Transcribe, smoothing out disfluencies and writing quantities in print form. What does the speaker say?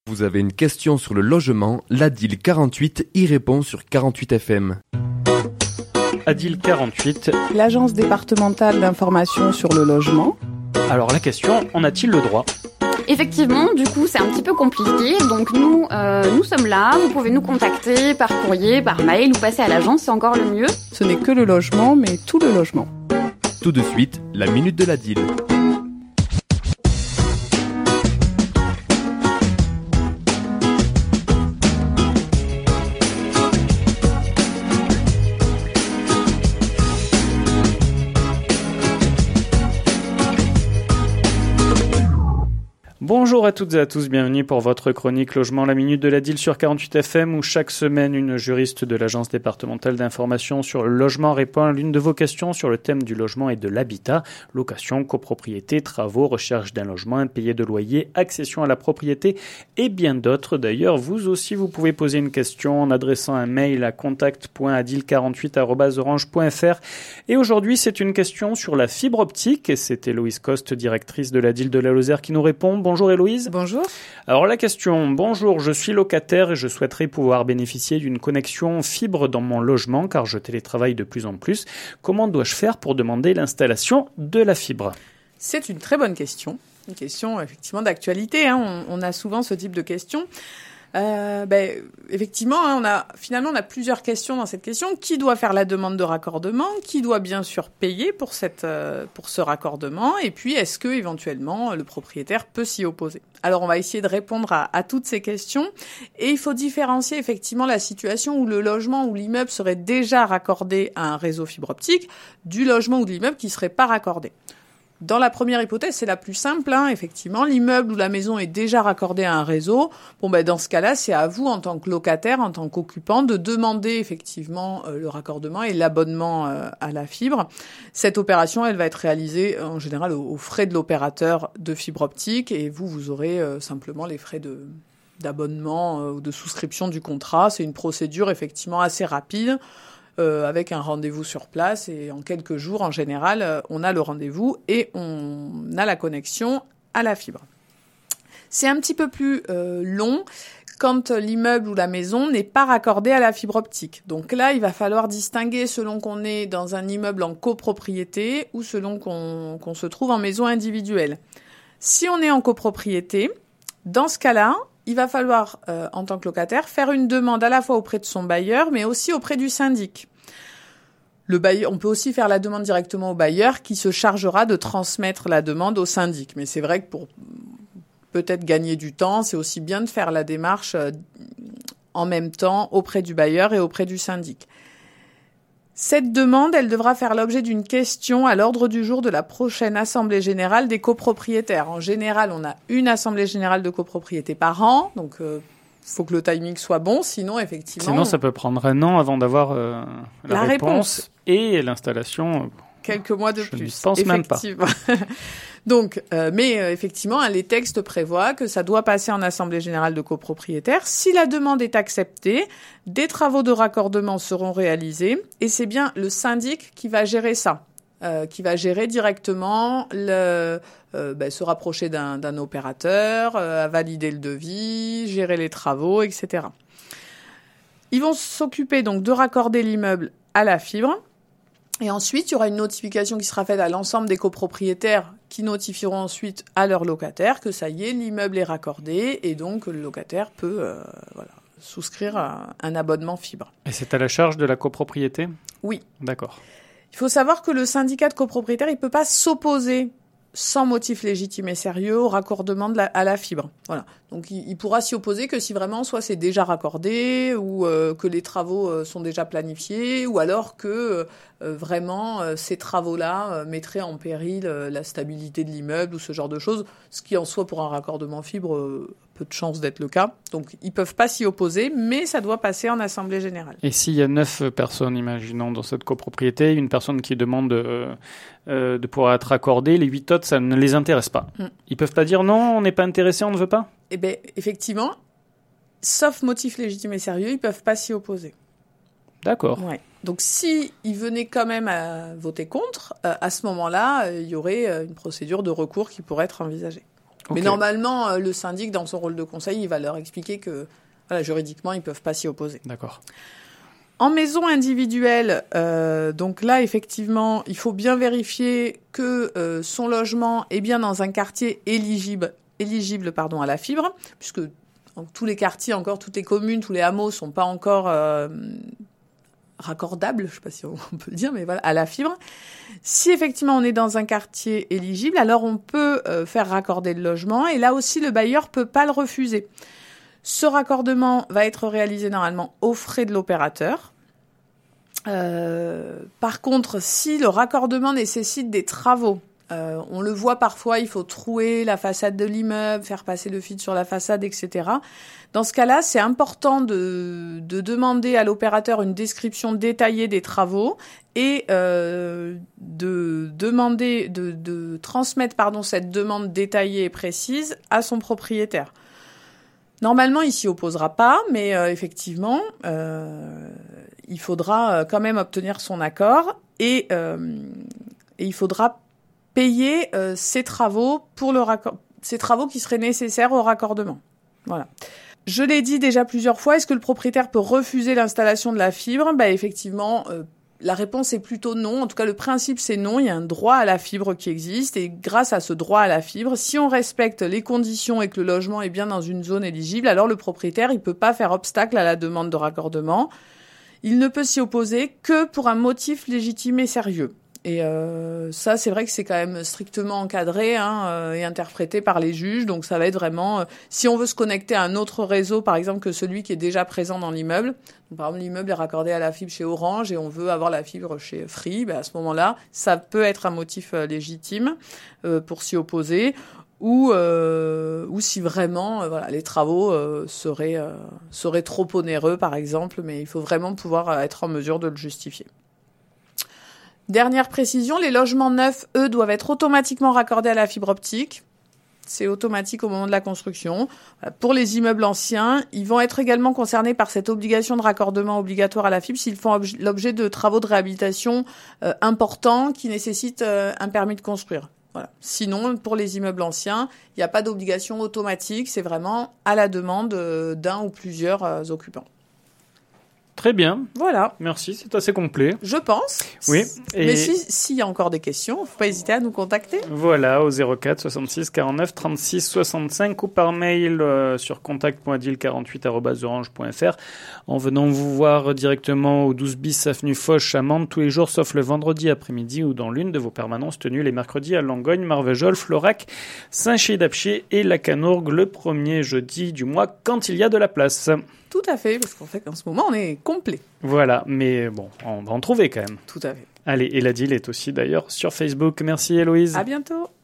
Vous avez une question sur le logement, l'ADIL 48 y répond sur 48 FM. ADIL 48. L'Agence départementale d'information sur le logement. Alors la question, en a-t-il le droit ? Effectivement, du coup, c'est un petit peu compliqué. Donc nous sommes là. Vous pouvez nous contacter par courrier, par mail ou passer à l'agence, c'est encore le mieux. Ce n'est que le logement, mais tout le logement. Tout de suite, la minute de l'ADIL. Bonjour à toutes et à tous, bienvenue pour votre chronique Logement, la minute de l'ADIL sur 48 FM où chaque semaine une juriste de l'Agence départementale d'information sur le logement répond à l'une de vos questions sur le thème du logement et de l'habitat, location, copropriété, travaux, recherche d'un logement, impayé de loyer, accession à la propriété et bien d'autres. D'ailleurs, vous aussi vous pouvez poser une question en adressant un mail à contact.adil48@orange.fr et aujourd'hui c'est une question sur la fibre optique et c'est Héloïse Coste, directrice de l'ADIL de la Lozère qui nous répond. Bonjour Héloïse. Bonjour. Alors la question, bonjour, je suis locataire et je souhaiterais pouvoir bénéficier d'une connexion fibre dans mon logement car je télétravaille de plus en plus. Comment dois-je faire pour demander l'installation de la fibre ? C'est une très bonne question. Une question effectivement d'actualité. On a souvent ce type de questions. Effectivement, on a plusieurs questions dans cette question. Qui doit faire la demande de raccordement ? Qui doit bien sûr payer pour ce raccordement ? Et puis, est-ce que éventuellement le propriétaire peut s'y opposer ? Alors, on va essayer de répondre à toutes ces questions. Et il faut différencier effectivement la situation où le logement ou l'immeuble serait déjà raccordé à un réseau fibre optique du logement ou de l'immeuble qui serait pas raccordé. Dans la première hypothèse, c'est la plus simple, effectivement. L'immeuble ou la maison est déjà raccordé à un réseau. Dans ce cas-là, c'est à vous, en tant que locataire, en tant qu'occupant, de demander effectivement le raccordement et l'abonnement à la fibre. Cette opération, elle va être réalisée en général aux frais de l'opérateur de fibre optique et vous aurez simplement les frais d'abonnement ou de souscription du contrat. C'est une procédure effectivement assez rapide. Avec un rendez-vous sur place et en quelques jours, en général, on a le rendez-vous et on a la connexion à la fibre. C'est un petit peu plus long quand l'immeuble ou la maison n'est pas raccordé à la fibre optique. Donc là, il va falloir distinguer selon qu'on est dans un immeuble en copropriété ou selon qu'on se trouve en maison individuelle. Si on est en copropriété, dans ce cas-là, il va falloir, en tant que locataire, faire une demande à la fois auprès de son bailleur, mais aussi auprès du syndic. Le bailleur, on peut aussi faire la demande directement au bailleur qui se chargera de transmettre la demande au syndic. Mais c'est vrai que pour peut-être gagner du temps, c'est aussi bien de faire la démarche en même temps auprès du bailleur et auprès du syndic. Cette demande, elle devra faire l'objet d'une question à l'ordre du jour de la prochaine assemblée générale des copropriétaires. En général, on a une assemblée générale de copropriété par an, donc faut que le timing soit bon, sinon effectivement... Sinon, ça peut prendre un an avant d'avoir la réponse et l'installation. Quelques mois de plus. Je ne pense même pas. Donc, effectivement, les textes prévoient que ça doit passer en assemblée générale de copropriétaires. Si la demande est acceptée, des travaux de raccordement seront réalisés et c'est bien le syndic qui va gérer ça, qui va gérer directement se rapprocher d'un opérateur, valider le devis, gérer les travaux, etc. Ils vont s'occuper donc de raccorder l'immeuble à la fibre. Et ensuite, il y aura une notification qui sera faite à l'ensemble des copropriétaires qui notifieront ensuite à leurs locataires que ça y est, l'immeuble est raccordé et donc le locataire peut souscrire un abonnement fibre. Et c'est à la charge de la copropriété ? Oui. D'accord. Il faut savoir que le syndicat de copropriétaires, il peut pas s'opposer sans motif légitime et sérieux au raccordement à la fibre. Voilà. Donc il pourra s'y opposer que si vraiment soit c'est déjà raccordé ou que les travaux sont déjà planifiés ou alors que vraiment ces travaux-là mettraient en péril la stabilité de l'immeuble ou ce genre de choses, ce qui en soi pour un raccordement fibre peu de chance d'être le cas. Donc ils peuvent pas s'y opposer, mais ça doit passer en assemblée générale. Et s'il y a 9 personnes, imaginons, dans cette copropriété, une personne qui demande de pouvoir être raccordée, les 8 autres, ça ne les intéresse pas. Ils peuvent pas dire non, on n'est pas intéressé, on ne veut pas ? Eh bien, effectivement, sauf motif légitime et sérieux, ils peuvent pas s'y opposer. D'accord. Ouais. Donc, si ils venaient quand même à voter contre, à ce moment-là, il y aurait une procédure de recours qui pourrait être envisagée. Mais Ok. normalement, le syndic, dans son rôle de conseil, il va leur expliquer que voilà, juridiquement, ils ne peuvent pas s'y opposer. D'accord. En maison individuelle, donc là, effectivement, il faut bien vérifier que son logement est bien dans un quartier éligible à la fibre, puisque dans tous les quartiers, encore toutes les communes, tous les hameaux sont pas encore raccordables, je sais pas si on peut le dire, mais voilà, à la fibre. Si effectivement on est dans un quartier éligible, alors on peut faire raccorder le logement, et là aussi le bailleur peut pas le refuser. Ce raccordement va être réalisé normalement aux frais de l'opérateur. Par contre, si le raccordement nécessite des travaux, on le voit parfois, il faut trouer la façade de l'immeuble, faire passer le fil sur la façade, etc. Dans ce cas-là, c'est important de demander à l'opérateur une description détaillée des travaux et de transmettre cette demande détaillée et précise à son propriétaire. Normalement, il s'y opposera pas, mais effectivement, il faudra quand même obtenir son accord et il faudra payer ces travaux ces travaux qui seraient nécessaires au raccordement. Voilà. Je l'ai dit déjà plusieurs fois, est-ce que le propriétaire peut refuser l'installation de la fibre ? Effectivement, la réponse est plutôt non. En tout cas, le principe, c'est non. Il y a un droit à la fibre qui existe. Et grâce à ce droit à la fibre, si on respecte les conditions et que le logement est bien dans une zone éligible, alors le propriétaire, il peut pas faire obstacle à la demande de raccordement. Il ne peut s'y opposer que pour un motif légitime et sérieux. Et ça, c'est vrai que c'est quand même strictement encadré et interprété par les juges. Donc ça va être vraiment... si on veut se connecter à un autre réseau, par exemple, que celui qui est déjà présent dans l'immeuble, donc, par exemple, l'immeuble est raccordé à la fibre chez Orange et on veut avoir la fibre chez Free, à ce moment-là, ça peut être un motif légitime pour s'y opposer. Ou si vraiment les travaux seraient trop onéreux, par exemple, mais il faut vraiment pouvoir être en mesure de le justifier. Dernière précision, les logements neufs, eux, doivent être automatiquement raccordés à la fibre optique. C'est automatique au moment de la construction. Pour les immeubles anciens, ils vont être également concernés par cette obligation de raccordement obligatoire à la fibre s'ils font l'objet de travaux de réhabilitation importants qui nécessitent un permis de construire. Voilà. Sinon, pour les immeubles anciens, il n'y a pas d'obligation automatique, c'est vraiment à la demande d'un ou plusieurs occupants. Très bien. Voilà. Merci, c'est assez complet. Je pense. Oui. Mais s'il y a encore des questions, faut pas hésiter à nous contacter. Voilà, au 04 66 49 36 65 ou par mail sur contact.adil48@orange.fr en venant vous voir directement au 12 bis avenue Foch à Mende tous les jours sauf le vendredi après-midi ou dans l'une de vos permanences tenues les mercredis à Langogne, Marvejols, Florac, Saint-Chély-d'Apcher et la Canourgue le premier jeudi du mois quand il y a de la place. Tout à fait, parce qu'en fait, en ce moment, on est complet. Voilà, mais bon, on va en trouver quand même. Tout à fait. Allez, et la DIL est aussi d'ailleurs sur Facebook. Merci Héloïse. À bientôt.